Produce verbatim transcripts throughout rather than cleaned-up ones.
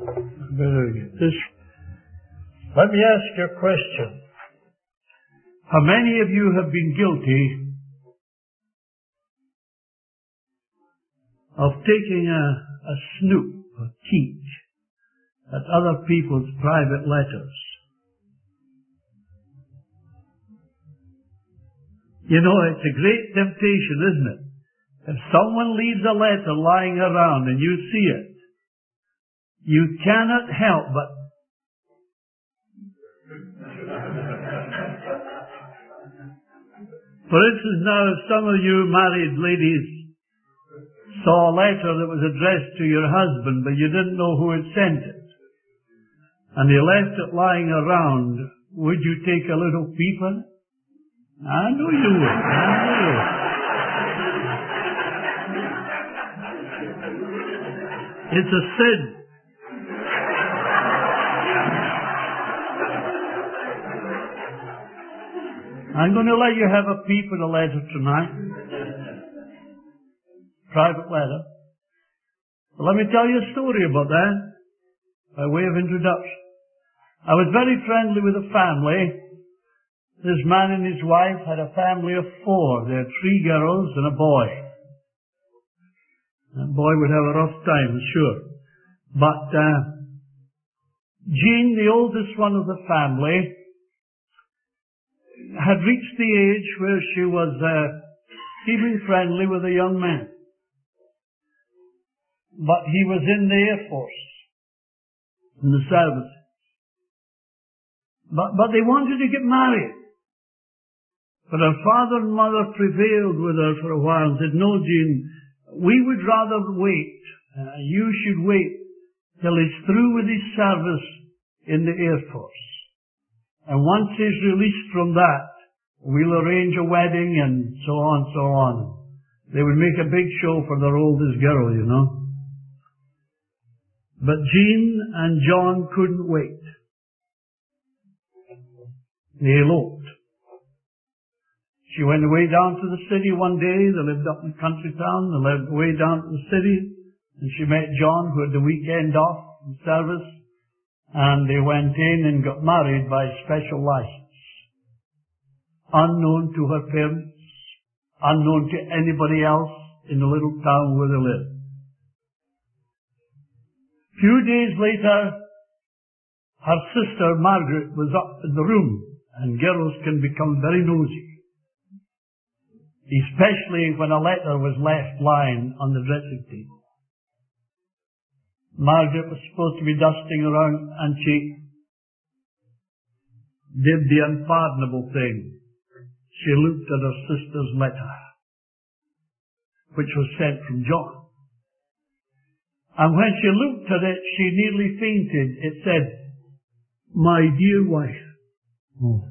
Very good. This, let me ask you a question. How many of you have been guilty of taking a, a snoop, a peek at other people's private letters? You know, it's a great temptation, isn't it? If someone leaves a letter lying around and you see it, you cannot help but for instance, now if some of you married ladies saw a letter that was addressed to your husband, but you didn't know who had sent it, and he left it lying around, would you take a little peep at it? I know you would. I know you would. It's a sin. I'm going to let you have a peep at a letter tonight. Private letter. But let me tell you a story about that, by way of introduction. I was very friendly with a family. This man and his wife had a family of four. They had three girls and a boy. That boy would have a rough time, sure. But uh, Jean, the oldest one of the family, had reached the age where she was uh, keeping friendly with a young man. But he was in the Air Force, in the service. But, but they wanted to get married. But her father and mother prevailed with her for a while and said, no, Jean, we would rather wait. Uh, you should wait till he's through with his service in the Air Force. And once he's released from that, we'll arrange a wedding and so on, so on. They would make a big show for their oldest girl, you know. But Jean and John couldn't wait. They eloped. She went away down to the city one day. They lived up in the country town. They lived away down to the city. And she met John, who had the weekend off from service. And they went in and got married by special license. Unknown to her parents, unknown to anybody else in the little town where they lived. Few days later, her sister Margaret was up in the room, and girls can become very nosy, especially when a letter was left lying on the dressing table. Margaret was supposed to be dusting around, and she did the unpardonable thing. She looked at her sister's letter, which was sent from John. And when she looked at it, she nearly fainted. It said, "My dear wife." Oh.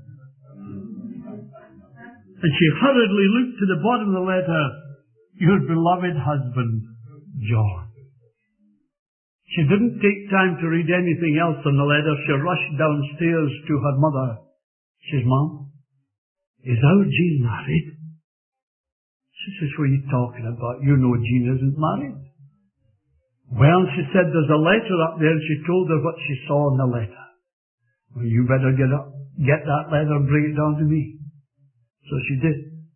And she hurriedly looked to the bottom of the letter, "Your beloved husband, John." She didn't take time to read anything else on the letter. She rushed downstairs to her mother. She says, "Mom, is our Jean married?" She says, "What are you talking about? You know Jean isn't married." "Well," she said, "there's a letter up there," and she told her what she saw in the letter. "Well, you better get up, get that letter and bring it down to me." So she did.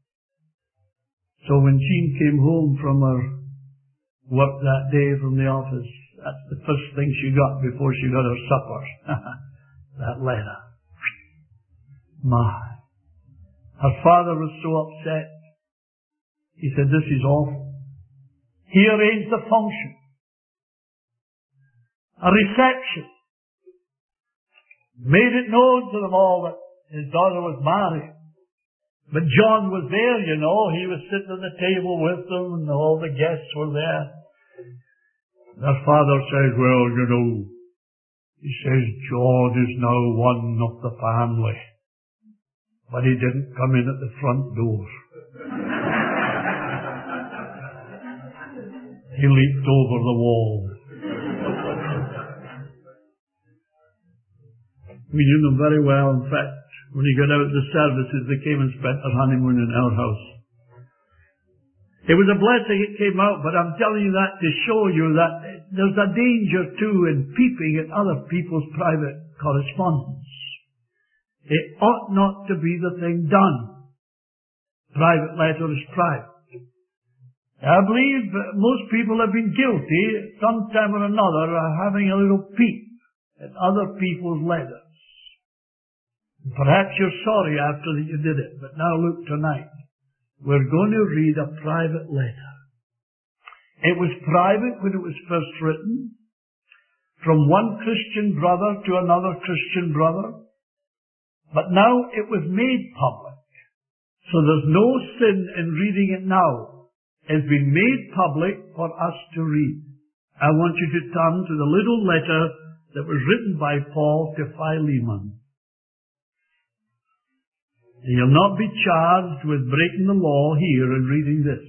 So when Jean came home from her work that day from the office, that's the first thing she got before she got her supper. That letter. My. Her father was so upset. He said, "This is awful." He arranged a function. A reception. Made it known to them all that his daughter was married. But John was there, you know. He was sitting at the table with them and all the guests were there. Their father says, "Well, you know," he says, "John is now one of the family." But he didn't come in at the front door. He leaped over the wall. We knew them very well. In fact, when he got out of the services, they came and spent their honeymoon in our house. It was a blessing it came out, but I'm telling you that to show you that there's a danger too in peeping at other people's private correspondence. It ought not to be the thing done. Private letter is private. I believe most people have been guilty at some time or another of having a little peep at other people's letters. Perhaps you're sorry after that you did it, but now look tonight. We're going to read a private letter. It was private when it was first written, from one Christian brother to another Christian brother, but now it was made public. So there's no sin in reading it now. It's been made public for us to read. I want you to turn to the little letter that was written by Paul to Philemon. You'll not be charged with breaking the law here in reading this.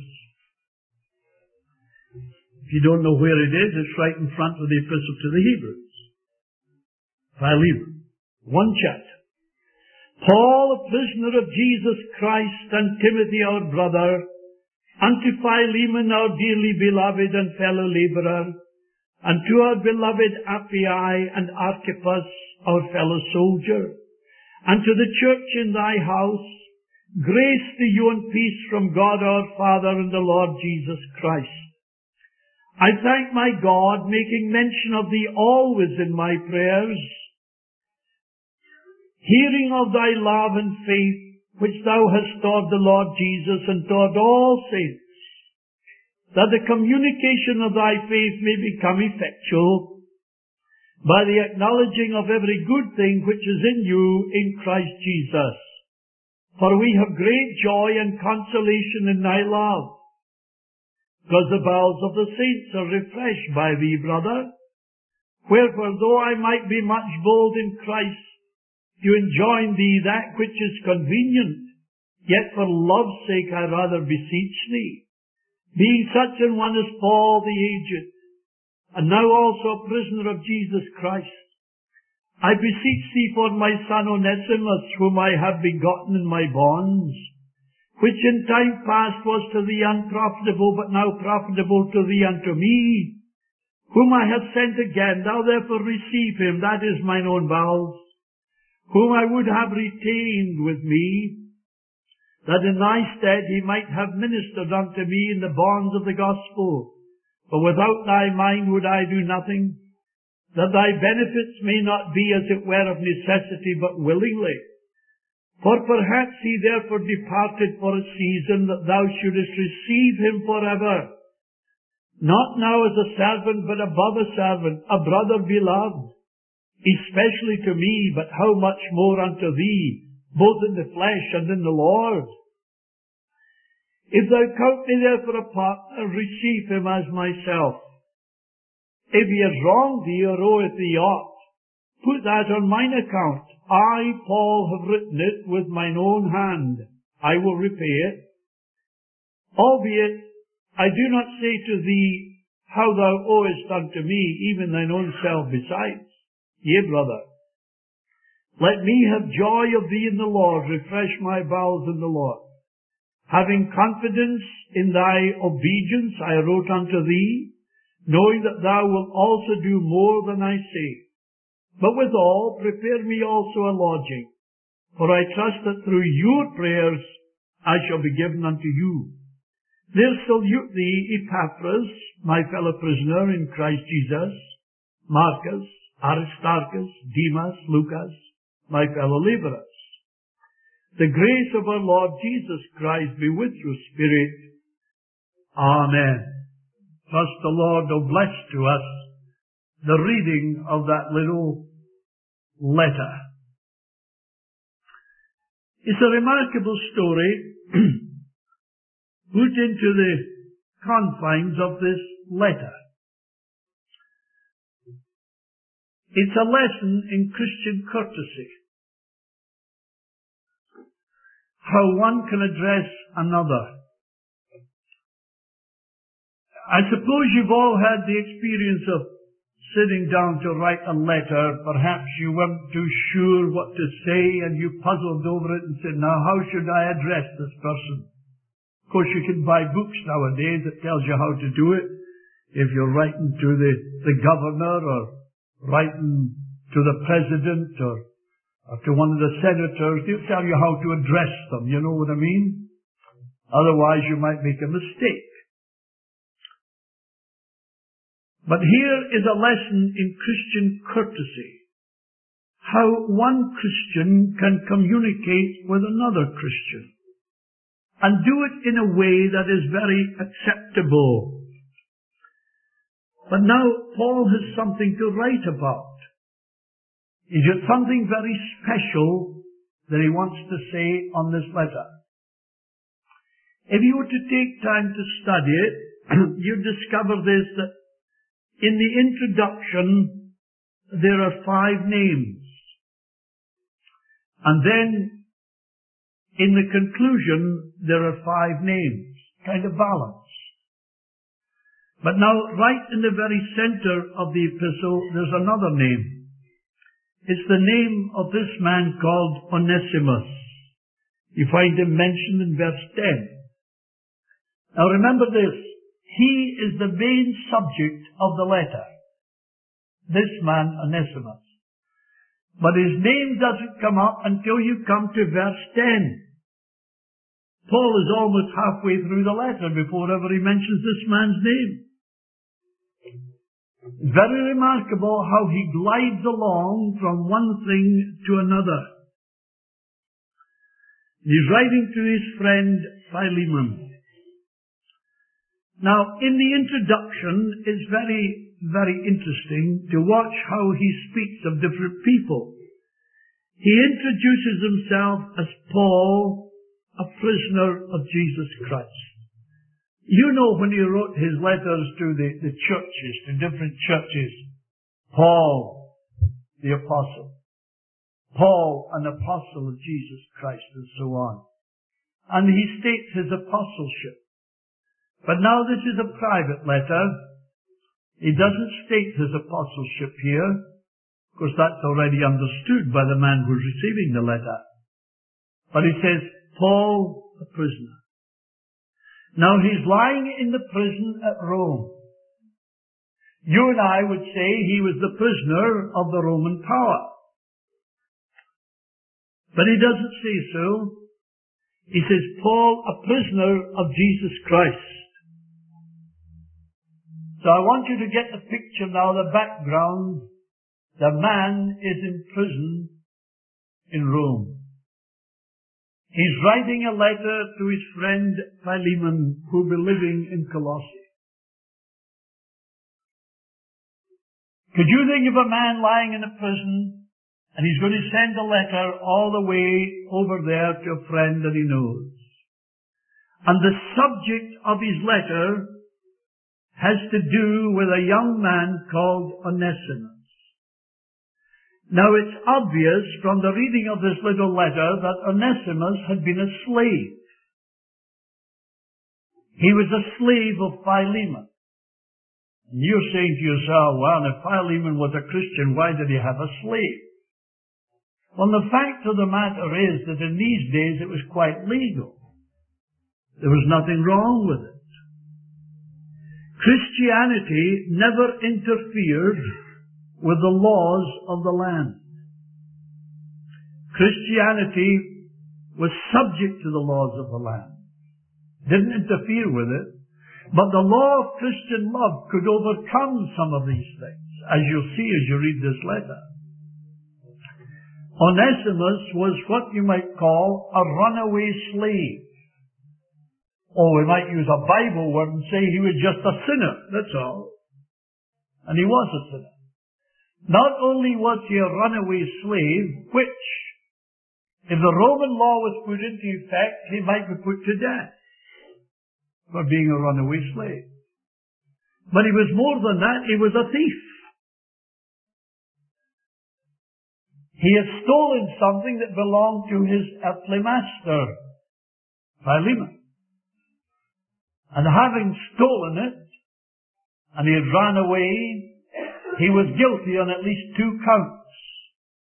If you don't know where it is, it's right in front of the Epistle to the Hebrews. Philemon. One chapter. Paul, a prisoner of Jesus Christ, and Timothy, our brother, unto Philemon, our dearly beloved and fellow laborer, and to our beloved Apphia and Archippus, our fellow soldier, and to the church in thy house, grace to you and peace from God our Father and the Lord Jesus Christ. I thank my God, making mention of thee always in my prayers, hearing of thy love and faith, which thou hast toward the Lord Jesus and toward all saints, that the communication of thy faith may become effectual, by the acknowledging of every good thing which is in you in Christ Jesus. For we have great joy and consolation in thy love, because the bowels of the saints are refreshed by thee, brother. Wherefore, though I might be much bold in Christ to enjoin thee that which is convenient, yet for love's sake I rather beseech thee, being such an one as Paul the aged, and now also a prisoner of Jesus Christ, I beseech thee for my son Onesimus, whom I have begotten in my bonds, which in time past was to thee unprofitable, but now profitable to thee and to me, whom I have sent again. Thou therefore receive him, that is mine own bowels, whom I would have retained with me, that in thy stead he might have ministered unto me in the bonds of the gospel. For without thy mind would I do nothing, that thy benefits may not be as it were of necessity, but willingly. For perhaps he therefore departed for a season, that thou shouldest receive him forever, not now as a servant, but above a servant, a brother beloved, especially to me, but how much more unto thee, both in the flesh and in the Lord. If thou count me therefore a partner, receive him as myself. If he has wronged thee or oweth thee aught, put that on mine account. I, Paul, have written it with mine own hand. I will repay it. Albeit, I do not say to thee how thou owest unto me, even thine own self besides. Yea, brother, let me have joy of thee in the Lord, refresh my bowels in the Lord. Having confidence in thy obedience, I wrote unto thee, knowing that thou wilt also do more than I say. But withal, prepare me also a lodging, for I trust that through your prayers I shall be given unto you. There salute thee Epaphras, my fellow prisoner in Christ Jesus, Marcus, Aristarchus, Demas, Lucas, my fellow laborers. The grace of our Lord Jesus Christ be with your spirit. Amen. Trust the Lord will bless to us the reading of that little letter. It's a remarkable story put into the confines of this letter. It's a lesson in Christian courtesy. How one can address another. I suppose you've all had the experience of sitting down to write a letter. Perhaps you weren't too sure what to say and you puzzled over it and said, now how should I address this person? Of course, you can buy books nowadays that tells you how to do it. If you're writing to the, the governor or writing to the president or, or to one of the senators, they'll tell you how to address them. You know what I mean? Otherwise, you might make a mistake. But here is a lesson in Christian courtesy. How one Christian can communicate with another Christian. And do it in a way that is very acceptable. But now Paul has something to write about. He's got something very special that he wants to say on this letter. If you were to take time to study it, you'd discover this, that in the introduction there are five names. And then in the conclusion there are five names, kind of balanced. But now, right in the very center of the epistle, there's another name. It's the name of this man called Onesimus. You find him mentioned in verse ten. Now remember this, he is the main subject of the letter. This man, Onesimus. But his name doesn't come up until you come to verse ten. Paul is almost halfway through the letter before ever he mentions this man's name. Very remarkable how he glides along from one thing to another. He's writing to his friend Philemon. Now, in the introduction, it's very, very interesting to watch how he speaks of different people. He introduces himself as Paul, a prisoner of Jesus Christ. You know, when he wrote his letters to the, the churches, to different churches, Paul, the apostle, Paul, an apostle of Jesus Christ, and so on. And he states his apostleship. But now this is a private letter. He doesn't state his apostleship here. Of course, that's already understood by the man who's receiving the letter. But he says, Paul, a prisoner. Now he's lying in the prison at Rome. You and I would say he was the prisoner of the Roman power. But he doesn't say so. He says, Paul, a prisoner of Jesus Christ. So I want you to get the picture now, the background. The man is in prison in Rome. He's writing a letter to his friend Philemon, who will be living in Colossae. Could you think of a man lying in a prison, and he's going to send a letter all the way over there to a friend that he knows? And the subject of his letter has to do with a young man called Onesimus. Now it's obvious from the reading of this little letter that Onesimus had been a slave. He was a slave of Philemon. And you're saying to yourself, well, if Philemon was a Christian, why did he have a slave? Well, the fact of the matter is that in these days it was quite legal. There was nothing wrong with it. Christianity never interfered with the laws of the land. Christianity was subject to the laws of the land. Didn't interfere with it. But the law of Christian love could overcome some of these things, as you'll see as you read this letter. Onesimus was what you might call a runaway slave. Or we might use a Bible word and say he was just a sinner, that's all. And he was a sinner. Not only was he a runaway slave, which, if the Roman law was put into effect, he might be put to death for being a runaway slave. But he was more than that, he was a thief. He had stolen something that belonged to his earthly master, Philemon. And having stolen it, and he had run away, he was guilty on at least two counts.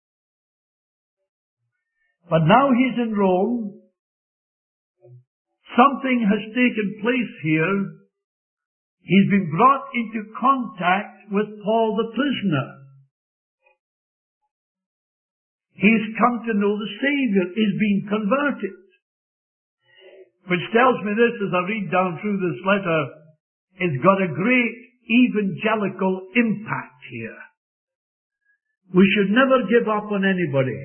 But now he's in Rome, Something has taken place here. He's been brought into contact with Paul the prisoner. He's come to know the Savior. He's been converted. Which tells me this, as I read down through this letter, it's got a great evangelical impact here. We should never give up on anybody.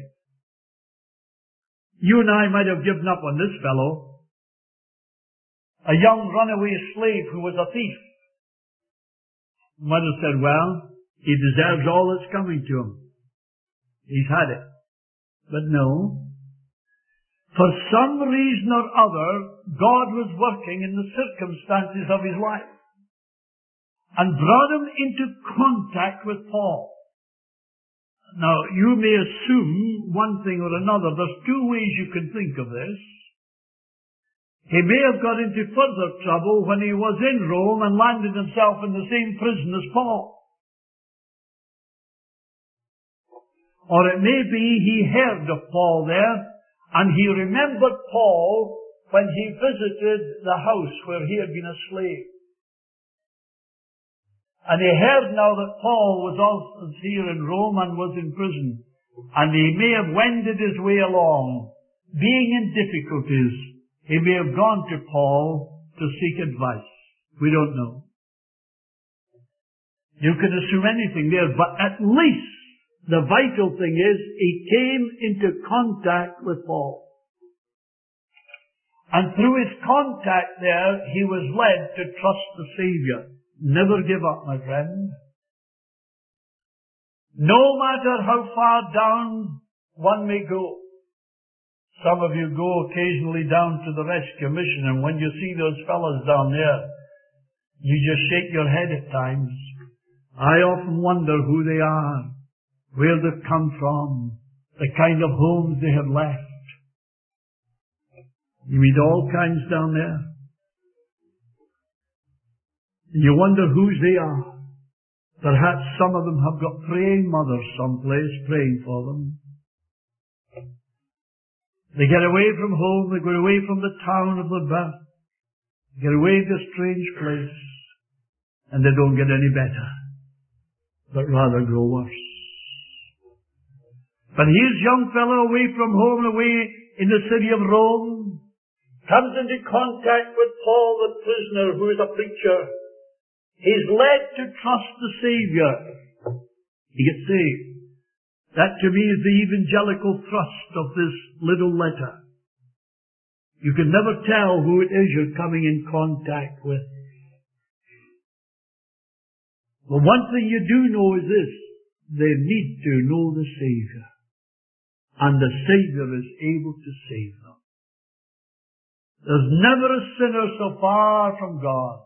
You and I might have given up on this fellow, a young runaway slave who was a thief. Might have said, well, he deserves all that's coming to him. He's had it. But no. For some reason or other, God was working in the circumstances of his life and brought him into contact with Paul. Now, you may assume one thing or another. There's two ways you can think of this. He may have got into further trouble when he was in Rome and landed himself in the same prison as Paul. Or it may be he heard of Paul there, and he remembered Paul when he visited the house where he had been a slave. And he heard now that Paul was also here in Rome and was in prison. And he may have wended his way along. Being in difficulties, he may have gone to Paul to seek advice. We don't know. You can assume anything there, but at least the vital thing is he came into contact with Paul. And through his contact there, he was led to trust the Savior. Never give up, my friend. No matter how far down one may go. Some of you go occasionally down to the rescue mission, and when you see those fellows down there, you just shake your head at times. I often wonder who they are, where they've come from, the kind of homes they have left. You meet all kinds down there. You wonder whose they are. Perhaps some of them have got praying mothers someplace praying for them. They get away from home, they go away from the town of their birth, get away to a strange place, and they don't get any better, but rather grow worse. But here's young fellow away from home, away in the city of Rome, comes into contact with Paul the prisoner, who is a preacher. He's led to trust the Savior. He gets saved. That to me is the evangelical thrust of this little letter. You can never tell who it is you're coming in contact with. But one thing you do know is this. They need to know the Savior. And the Savior is able to save them. There's never a sinner so far from God.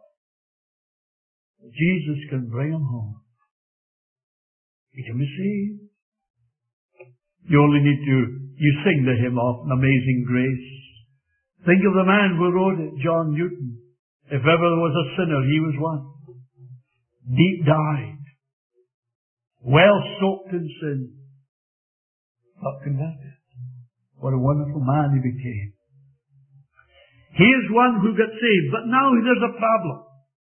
Jesus can bring them home. He can be saved. You only need to, you sing the hymn of Amazing Grace. Think of the man who wrote it, John Newton. If ever there was a sinner, he was one. Deep dyed. Well soaked in sin. But converted. What a wonderful man he became. He is one who got saved. But now there's a problem.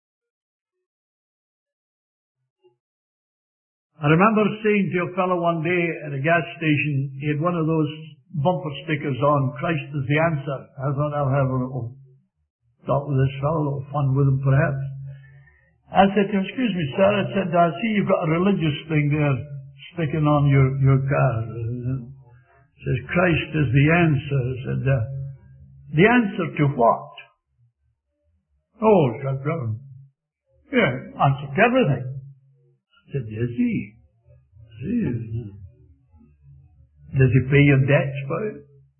I remember saying to a fellow one day at a gas station, he had one of those bumper stickers on, Christ is the answer. I thought I'll have a little talk with this fellow, a little fun with him perhaps. I said to him, excuse me sir, I said, I see you've got a religious thing there sticking on your, your car. It says, Christ is the answer. I said, uh, the answer to what? Oh, said Brown. Yeah, answer to everything. I said, yes, he. Does he pay your debts for it?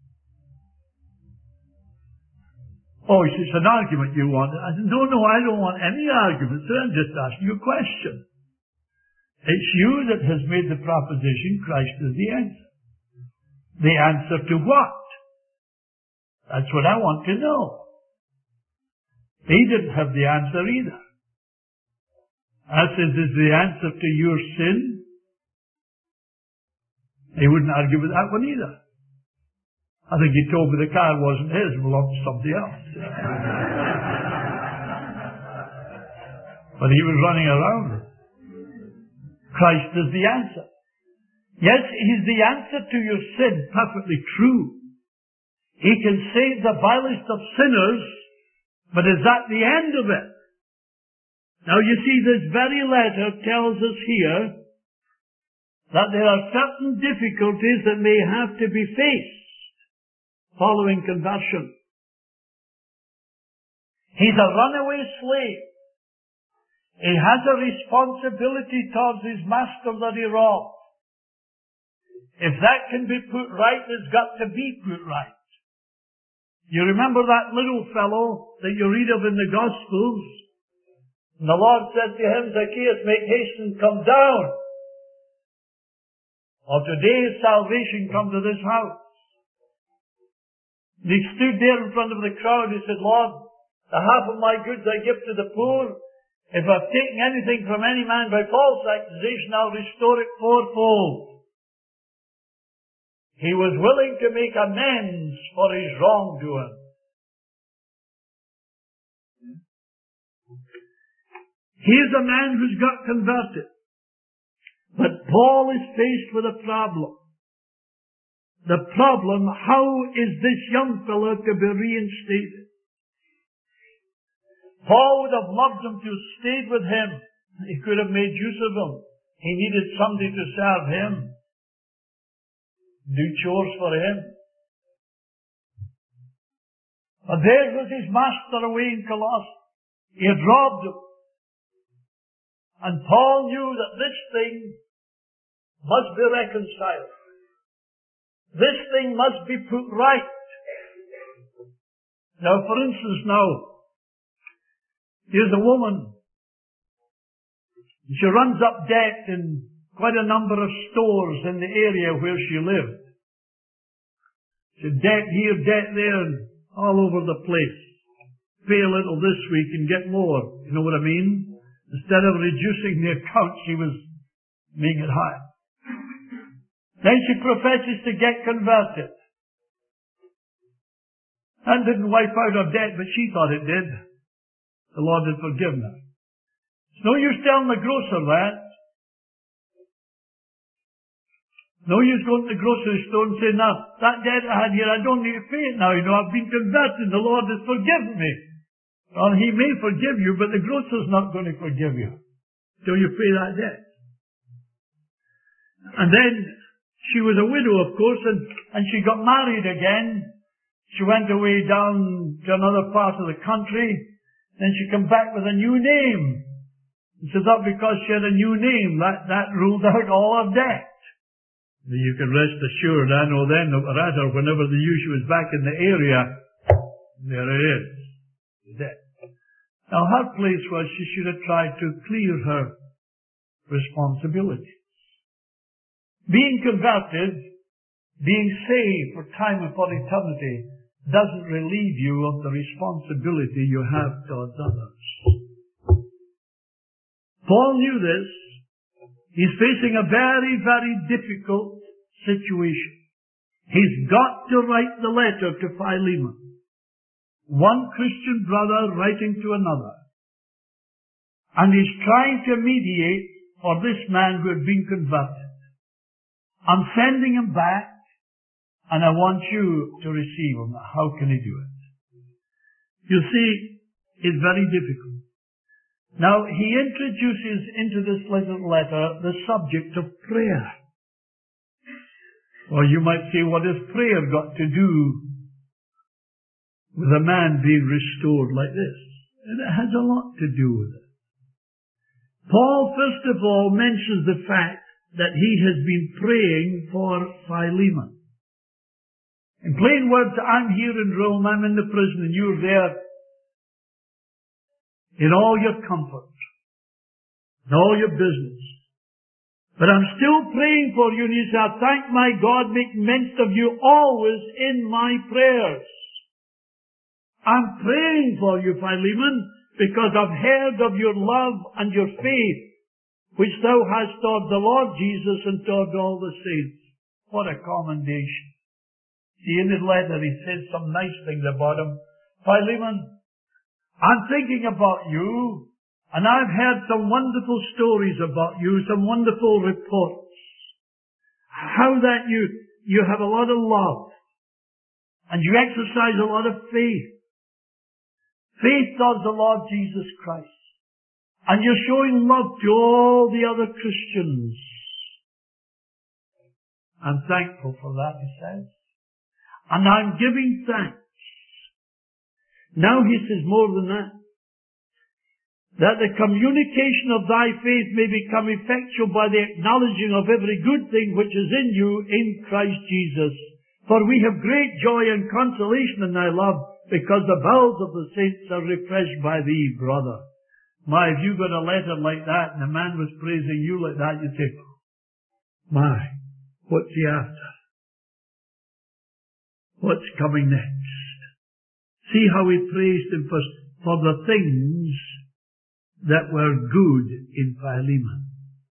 Oh, he says, it's an argument you want. I said, no, no, I don't want any argument, sir. I'm just asking you a question. It's you that has made the proposition Christ is the answer. The answer to what? That's what I want to know. He didn't have the answer either. I said, is the answer to your sin? He wouldn't argue with that one either. I think he told me the car wasn't his, it belonged to somebody else. But he was running around it. Christ is the answer. Yes, he's the answer to your sin, perfectly true. He can save the vilest of sinners, but is that the end of it? Now you see, this very letter tells us here that there are certain difficulties that may have to be faced following conversion. He's a runaway slave. He has a responsibility towards his master that he robbed. If that can be put right, it's got to be put right. You remember that little fellow that you read of in the Gospels? And the Lord said to him, Zacchaeus, make haste and come down. Or today is salvation come to this house. And he stood there in front of the crowd. He said, Lord, the half of my goods I give to the poor. If I've taken anything from any man by false accusation, I'll restore it fourfold. He was willing to make amends for his wrongdoing. Here's a man who's got converted. But Paul is faced with a problem. The problem, how is this young fellow to be reinstated? Paul would have loved him to have stayed with him. He could have made use of him. He needed somebody to serve him, do chores for him. But there was his master away in Colossae. He had robbed him. And Paul knew that this thing must be reconciled. This thing must be put right. Now, for instance, now, here's a woman. She runs up debt in quite a number of stores in the area where she lived. She debt here, debt there, and all over the place. Pay a little this week and get more. You know what I mean? Instead of reducing the account, she was making it higher. Then she professes to get converted. That didn't wipe out her debt, but she thought it did. The Lord had forgiven her. It's no use telling the grocer that. No use going to the grocery store and saying, now, that debt I had here, I don't need to pay it now. You know, I've been converted. The Lord has forgiven me. Well, He may forgive you, but the grocer's not going to forgive you till you pay that debt. And then she was a widow, of course, and, and she got married again. She went away down to another part of the country. Then she came back with a new name. And so that because she had a new name, that, that ruled out all her debt. You can rest assured, I know then that rather whenever they knew she was back in the area, there it is, the debt. Now her place was she should have tried to clear her responsibilities. Being converted, being saved for time and for eternity, doesn't relieve you of the responsibility you have towards others. Paul knew this. He's facing a very, very difficult situation. He's got to write the letter to Philemon. One Christian brother writing to another. And he's trying to mediate for this man who had been converted. I'm sending him back, and I want you to receive him. How can he do it? You see, it's very difficult. Now, he introduces into this little letter the subject of prayer. Or you might say, what has prayer got to do with a man being restored like this? And it has a lot to do with it. Paul, first of all, mentions the fact that he has been praying for Philemon. In plain words, I'm here in Rome, I'm in the prison, and you're there in all your comfort, in all your business. But I'm still praying for you, and you say, I thank my God, make mention of you always in my prayers. I'm praying for you, Philemon, because I've heard of your love and your faith, which thou hast toward the Lord Jesus and toward all the saints. What a commendation. See, in his letter he says some nice things about him. Philemon, I'm thinking about you, and I've heard some wonderful stories about you, some wonderful reports. How that you, you have a lot of love, and you exercise a lot of faith. Faith towards the Lord Jesus Christ. And you're showing love to all the other Christians. I'm thankful for that, he says. And I'm giving thanks. Now he says more than that. That the communication of thy faith may become effectual by the acknowledging of every good thing which is in you in Christ Jesus. For we have great joy and consolation in thy love, because the bowels of the saints are refreshed by thee, brother. My, if you got a letter like that and a man was praising you like that, you'd say, my, what's he after? What's coming next? See how he praised him for, for the things that were good in Philemon.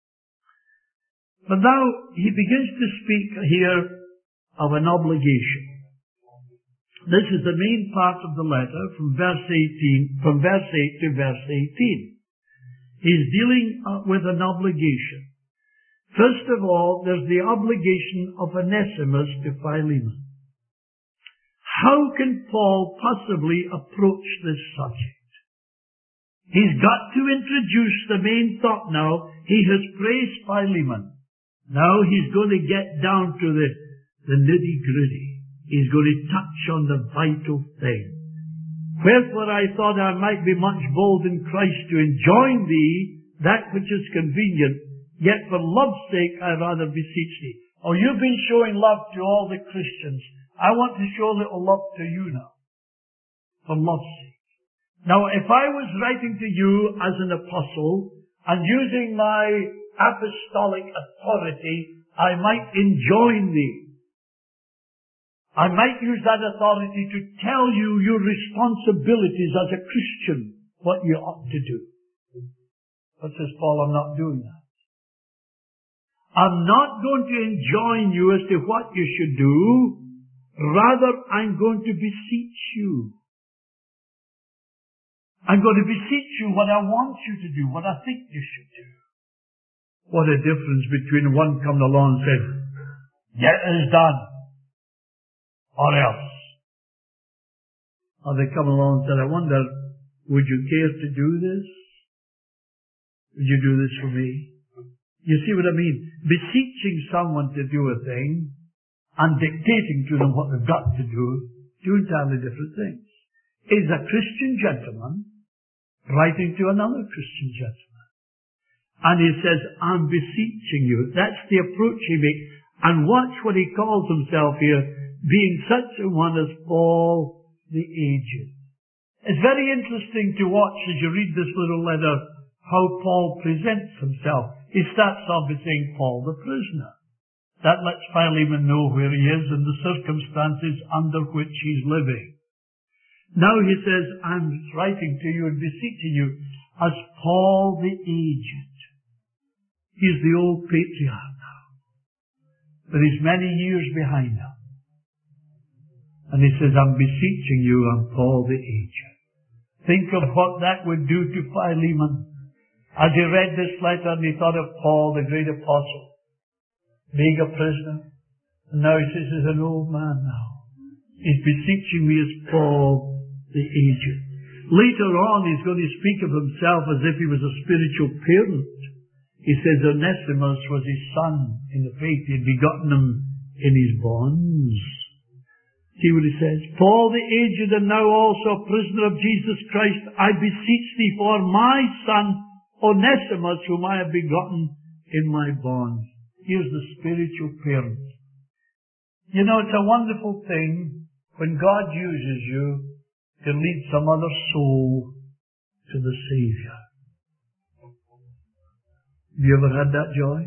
But now he begins to speak here of an obligation. This is the main part of the letter from verse eighteen, from verse eight to verse eighteen. He's dealing with an obligation. First of all, there's the obligation of Onesimus to Philemon. How can Paul possibly approach this subject? He's got to introduce the main thought now. He has praised Philemon. Now he's going to get down to the, the nitty-gritty. He's going to touch on the vital thing. Wherefore I thought I might be much bold in Christ to enjoin thee that which is convenient, yet for love's sake I rather beseech thee. Oh, you've been showing love to all the Christians. I want to show a little love to you now. For love's sake. Now, if I was writing to you as an apostle and using my apostolic authority, I might enjoin thee. I might use that authority to tell you your responsibilities as a Christian, what you ought to do. But says Paul, I'm not doing that. I'm not going to enjoin you as to what you should do. Rather, I'm going to beseech you. I'm going to beseech you what I want you to do, what I think you should do. What a difference between one coming along and saying, get this done. Or else. Or they come along and say, I wonder, would you care to do this? Would you do this for me? You see what I mean? Beseeching someone to do a thing and dictating to them what they've got to do, two entirely different things. Is a Christian gentleman writing to another Christian gentleman. And he says, I'm beseeching you. That's the approach he makes. And watch what he calls himself here, being such a one as Paul the aged. It's very interesting to watch as you read this little letter how Paul presents himself. He starts off by saying Paul the prisoner. That lets Philemon know where he is and the circumstances under which he's living. Now he says, I'm writing to you and beseeching you as Paul the aged. He's the old patriarch now, but he's many years behind him. And he says, I'm beseeching you, I'm Paul the aged. Think of what that would do to Philemon. As he read this letter and he thought of Paul, the great apostle, being a prisoner. And now he says, he's an old man now. He's beseeching me as Paul the aged. Later on, he's going to speak of himself as if he was a spiritual parent. He says Onesimus was his son in the faith. He had begotten him in his bonds. See what he says? Paul the aged and now also prisoner of Jesus Christ, I beseech thee for my son Onesimus, whom I have begotten in my bonds. Here's the spiritual parent. You know, it's a wonderful thing when God uses you to lead some other soul to the Savior. Have you ever had that joy?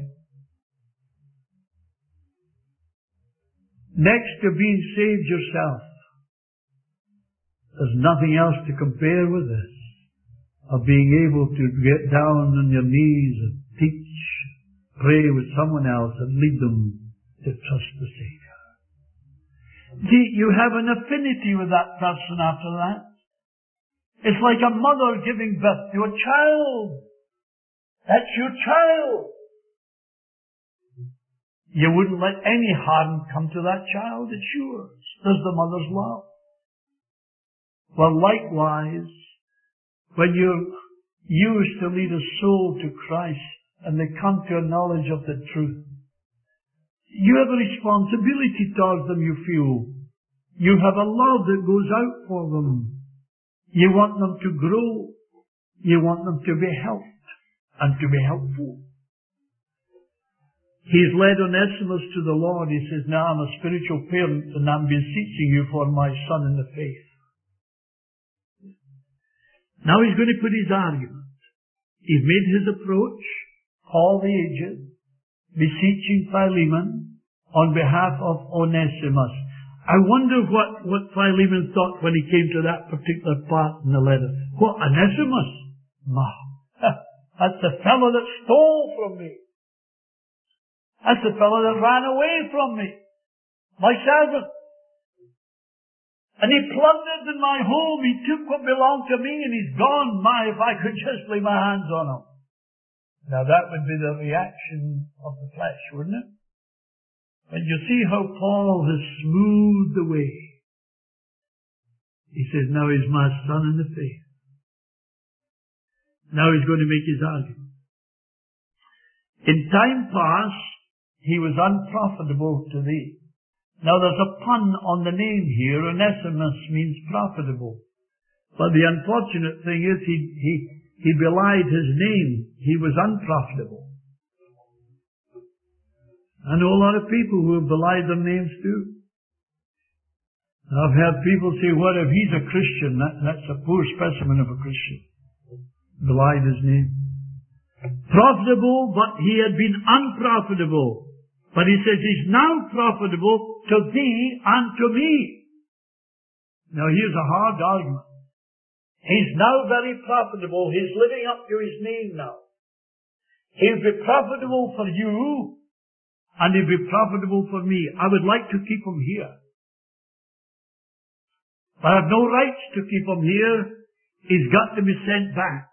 Next to being saved yourself, there's nothing else to compare with this, of being able to get down on your knees and teach, pray with someone else and lead them to trust the Savior. See, you have an affinity with that person after that. It's like a mother giving birth to a child. That's your child. You wouldn't let any harm come to that child. It's yours. There's the mother's love. Well, likewise, when you're used to lead a soul to Christ and they come to a knowledge of the truth, you have a responsibility towards them, you feel. You have a love that goes out for them. You want them to grow. You want them to be helped and to be helpful. He's led Onesimus to the Lord. He says, now I'm a spiritual parent and I'm beseeching you for my son in the faith. Now he's going to put his argument. He's made his approach, Paul the aged, beseeching Philemon on behalf of Onesimus. I wonder what, what Philemon thought when he came to that particular part in the letter. What, Onesimus? Ma, that's the fellow that stole from me. That's the fellow that ran away from me. My servant. And he plundered in my home. He took what belonged to me and he's gone. My, if I could just lay my hands on him. Now that would be the reaction of the flesh, wouldn't it? But you see how Paul has smoothed the way. He says, now he's my son in the faith. Now he's going to make his argument. In time past, he was unprofitable to thee. Now there's a pun on the name here. Onesimus means profitable. But the unfortunate thing is he, he, he belied his name. He was unprofitable. I know a lot of people who have belied their names too. I've had people say, what if he's a Christian? That, that's a poor specimen of a Christian. Belied his name. Profitable, but he had been unprofitable. But he says he's now profitable to thee and to me. Now here's a hard argument. He's now very profitable. He's living up to his name now. He'll be profitable for you and he'll be profitable for me. I would like to keep him here. But I have no rights to keep him here. He's got to be sent back.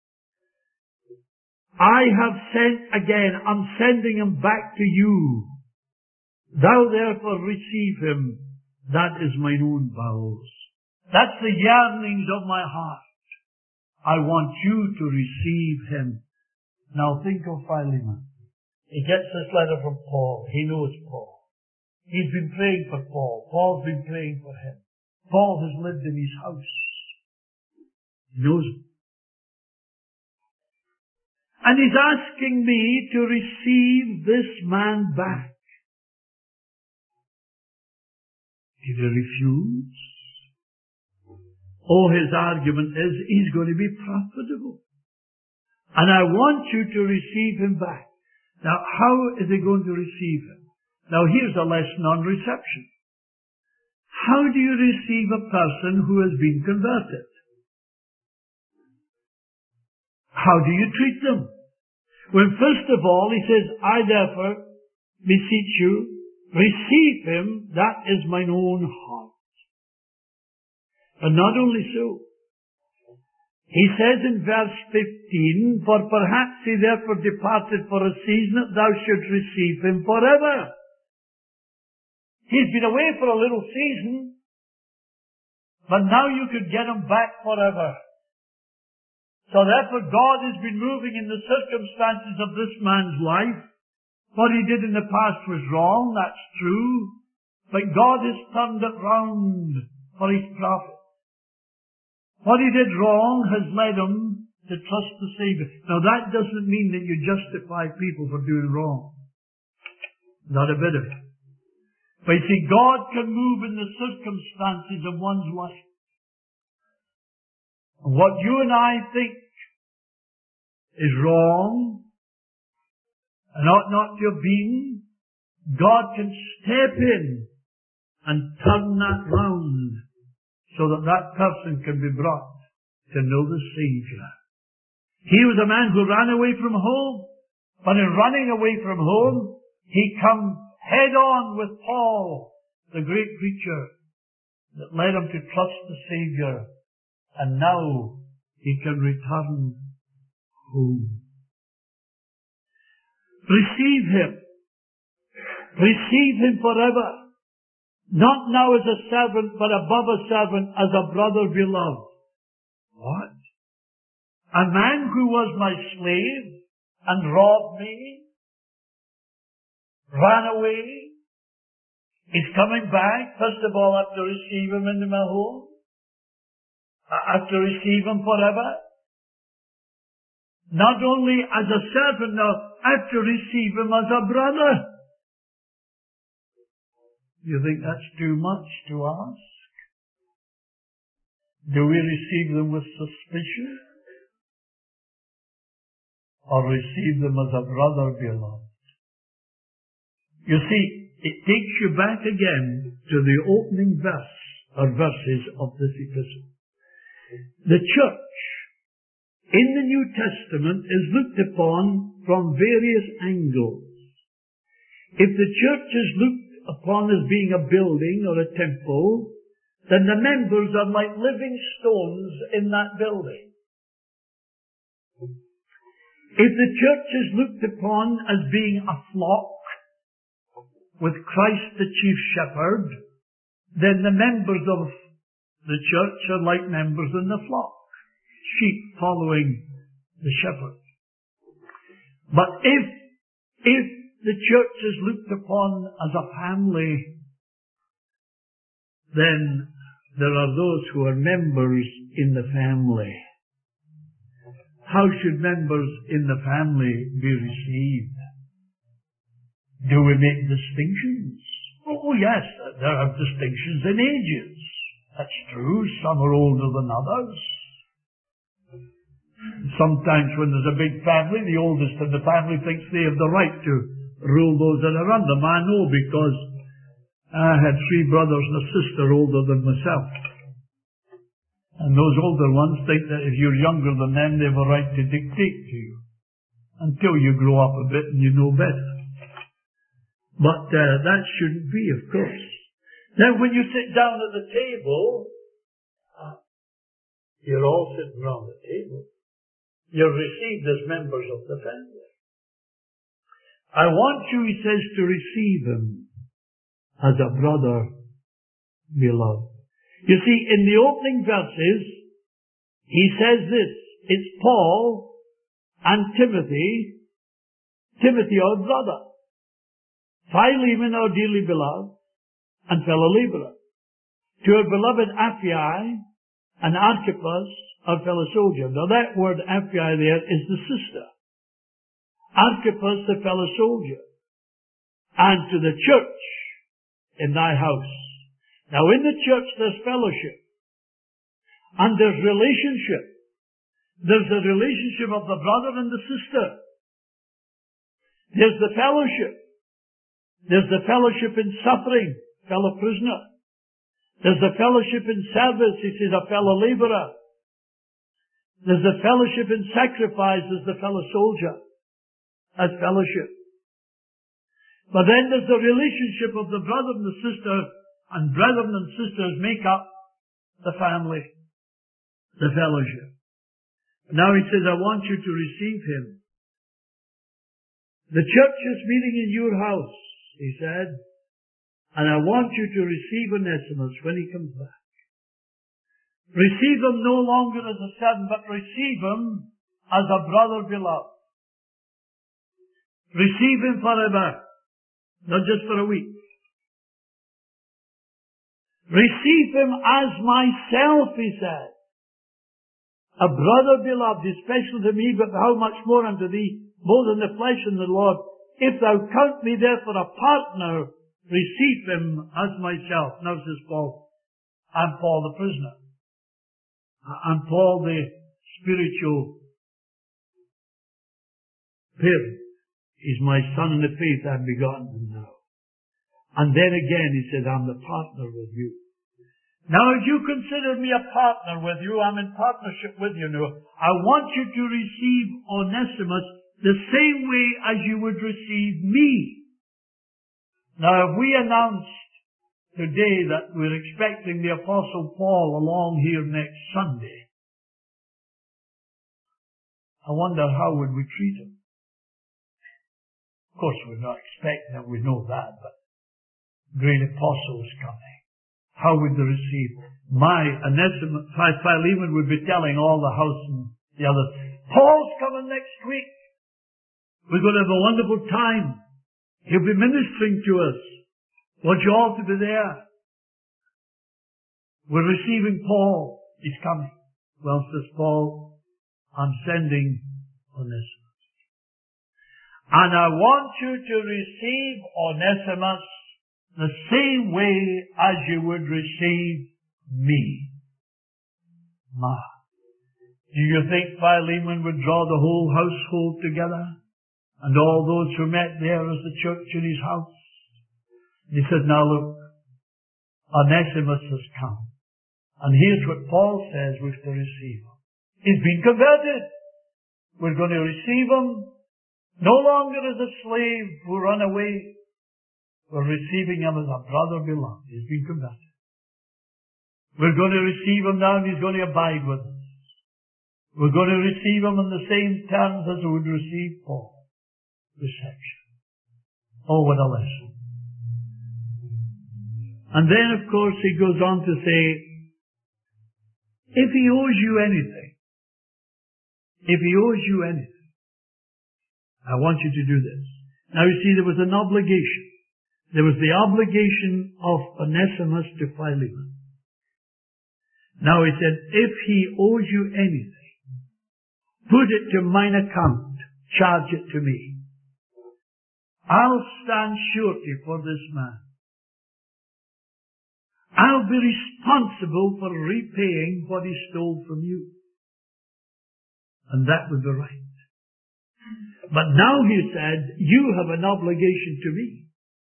I have sent again, I'm sending him back to you. Thou therefore receive him. That is mine own bowels. That's the yearnings of my heart. I want you to receive him. Now think of Philemon. He gets this letter from Paul. He knows Paul. He's been praying for Paul. Paul's been praying for him. Paul has lived in his house. He knows him. And he's asking me to receive this man back. Did I refuse? Oh, his argument is he's going to be profitable. And I want you to receive him back. Now, how is he going to receive him? Now, here's a lesson on reception. How do you receive a person who has been converted? How do you treat them? Well, first of all, he says, I therefore beseech you, receive him, that is mine own heart. And not only so, he says in verse fifteen, for perhaps he therefore departed for a season that thou shouldst receive him forever. He's been away for a little season, but now you could get him back forever. So therefore God has been moving in the circumstances of this man's life. What he did in the past was wrong, that's true. But God has turned it round for his profit. What he did wrong has led him to trust the Savior. Now that doesn't mean that you justify people for doing wrong. Not a bit of it. But you see, God can move in the circumstances of one's life. And what you and I think is wrong and ought not to have been, God can step in and turn that round so that that person can be brought to know the Savior. He was a man who ran away from home, but in running away from home, he come head on with Paul, the great preacher that led him to trust the Savior, and now he can return home. Receive him. Receive him forever. Not now as a servant, but above a servant, as a brother beloved. What? A man who was my slave and robbed me, ran away, is coming back. First of all, I have to receive him into my home. I have to receive him forever. Not only as a servant now, I have to receive him as a brother. You think that's too much to ask? Do we receive them with suspicion? Or receive them as a brother beloved? You see, it takes you back again to the opening verse or verses of this epistle. The church in the New Testament is looked upon from various angles. If the church is looked upon as being a building or a temple, then the members are like living stones in that building. If the church is looked upon as being a flock, with Christ the chief shepherd, then the members of the church are like members in the flock, sheep following the shepherd. But if, if the church is looked upon as a family, then there are those who are members in the family. How should members in the family be received? Do we make distinctions? Oh yes, there are distinctions in ages. That's true. Some are older than others. Sometimes when there's a big family, the oldest in the family thinks they have the right to rule those that are under them. I know because I had three brothers and a sister older than myself. And those older ones think that if you're younger than them, they have a right to dictate to you. Until you grow up a bit and you know better. But uh, that shouldn't be, of course. Now, when you sit down at the table, uh, you're all sitting around the table. You're received as members of the family. I want you, he says, to receive him as a brother beloved. You see, in the opening verses, he says this. It's Paul and Timothy, Timothy our brother. Philemon, our dearly beloved, and fellow laborer. To our beloved Apphia and Archippus, our fellow soldier. Now that word Apphia there is the sister. Archippus, the fellow soldier. And to the church in thy house. Now in the church there's fellowship. And there's relationship. There's a relationship of the brother and the sister. There's the fellowship. There's the fellowship in suffering, fellow prisoner. There's the fellowship in service, he says, a fellow laborer. There's the fellowship in sacrifice as the fellow soldier. That's fellowship. But then there's the relationship of the brother and the sister, and brethren and sisters make up the family, the fellowship. Now he says, I want you to receive him. The church is meeting in your house, he said, and I want you to receive Onesimus when he comes back. Receive him no longer as a servant, but receive him as a brother beloved. Receive him forever, not just for a week. Receive him as myself, he said. A brother beloved, especially to me, but how much more unto thee, both in the flesh and the Lord. If thou count me therefore a partner, receive him as myself. Now says Paul, I'm Paul the prisoner. I'm Paul the spiritual parent. He's my son in the faith I've begotten him now. And then again he says, I'm the partner with you. Now if you consider me a partner with you, I'm in partnership with you now. I want you to receive Onesimus the same way as you would receive me. Now if we announced today that we're expecting the Apostle Paul along here next Sunday. I wonder how would we treat him. Of course, we're not expecting him, we know that, but great apostles coming. How would they receive him? My Onesimus, Philemon would be telling all the house and the others, Paul's coming next week. We're going to have a wonderful time. He'll be ministering to us. Want you all to be there. We're receiving Paul. He's coming. Well, says Paul, I'm sending Onesimus. And I want you to receive Onesimus the same way as you would receive me. Ma. Do you think Philemon would draw the whole household together? And all those who met there as the church in his house? He said, now look, Onesimus has come. And here's what Paul says we're to receive him. He's been converted. We're going to receive him no longer as a slave who run away. We're receiving him as a brother beloved. He's been converted. We're going to receive him now and he's going to abide with us. We're going to receive him on the same terms as we would receive Paul. Reception. Oh, what a lesson. And then, of course, he goes on to say, if he owes you anything, if he owes you anything, I want you to do this. Now, you see, there was an obligation. There was the obligation of Onesimus to Philemon. Now, he said, if he owes you anything, put it to mine account, charge it to me. I'll stand surety for this man. I'll be responsible for repaying what he stole from you. And that would be right. But now he said, you have an obligation to me.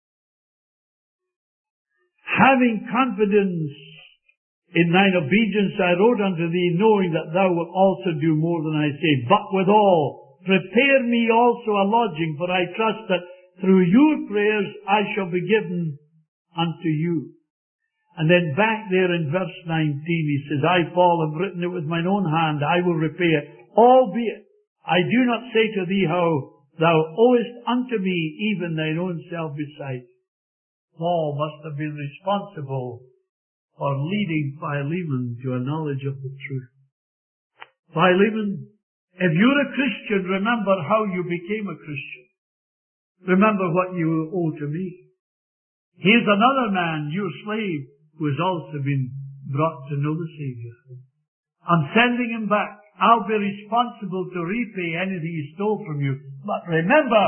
Having confidence in thine obedience, I wrote unto thee, knowing that thou wilt also do more than I say. But withal, prepare me also a lodging, for I trust that through your prayers I shall be given unto you. And then back there in verse nineteen, he says, I, Paul, have written it with mine own hand, I will repay it. Albeit, I do not say to thee how thou owest unto me even thine own self beside. Paul must have been responsible for leading Philemon to a knowledge of the truth. Philemon, if you're a Christian, remember how you became a Christian. Remember what you owe to me. Here's another man, your slave, who has also been brought to know the Savior. I'm sending him back. I'll be responsible to repay anything he stole from you. But remember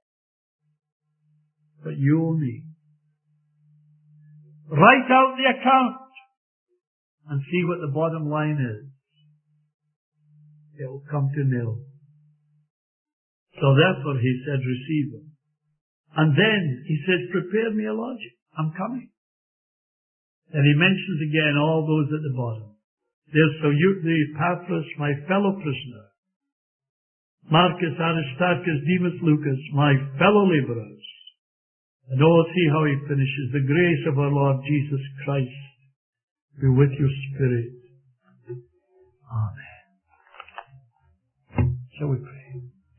that you owe me. Write out the account and see what the bottom line is. It will come to nil. So therefore he said, receive him. And then he says, prepare me a lodging. I'm coming. And he mentions again all those at the bottom. There's Eutychus, Epaphras, my fellow prisoner. Marcus, Aristarchus, Demas, Lucas, my fellow laborers. And oh, see how he finishes. The grace of our Lord Jesus Christ be with your spirit. Amen. Shall we pray?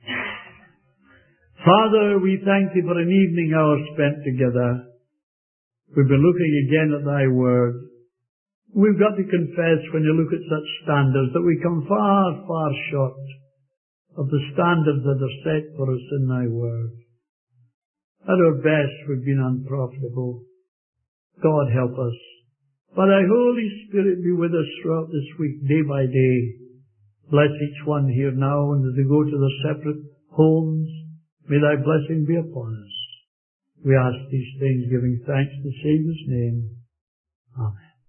Father, we thank thee for an evening hour spent together. We've been looking again at thy word. We've got to confess when you look at such standards that we come far, far short of the standards that are set for us in thy word. At our best we've been unprofitable. God help us. But thy Holy Spirit be with us throughout this week, day by day. Bless each one here now, and as they go to their separate homes, may thy blessing be upon us. We ask these things, giving thanks to the Saviour's name. Amen.